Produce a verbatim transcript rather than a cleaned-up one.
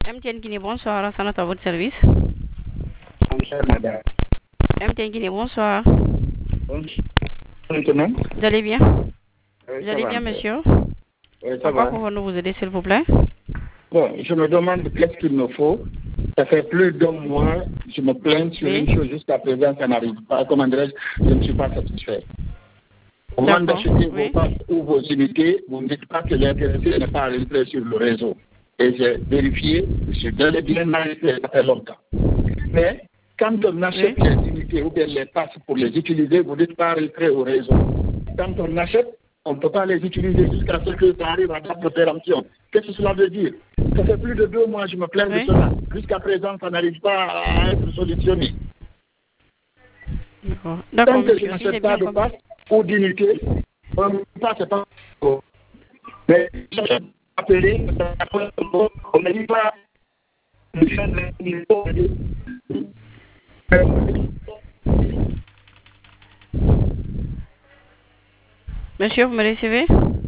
M T N Guinée, bonsoir, Rassanat à votre service. Bonsoir, madame. M T N Guinée, bonsoir. Maintenant Vous allez bien? Oui, Vous ça allez va, bien, madame. monsieur? Oui, ça En quoi va. pouvons-nous vous aider, s'il vous plaît? Bon, je me demande qu'est-ce qu'il me faut. Ça fait plus d'un mois, je me plains sur Oui. une chose jusqu'à présent, ça n'arrive pas. Comment dirais-je, je ne suis pas satisfait. Au moment D'accord, d'acheter vos oui. passes ou vos unités, vous ne dites pas que l'intéressé n'est pas rentré sur le réseau. Et j'ai vérifié, je suis bel et bien arrêté, ça fait longtemps. Mais quand on achète Oui. les unités ou bien les passes pour les utiliser, vous ne dites pas rentrer au réseau. Quand on achète, on ne peut pas les utiliser jusqu'à ce que ça arrive à date de péremption. Qu'est-ce que cela veut dire? Ça fait plus de deux mois que je me plains Oui. de cela. Jusqu'à présent, ça n'arrive pas à être solutionné. D'accord, D'accord, Tant que je monsieur, si j'ai n'achète pas bien de compris. passe ou d'unité, on ne peut pas, c'est pas. Mais je appelé, on ne dit pas. Monsieur, vous me recevez?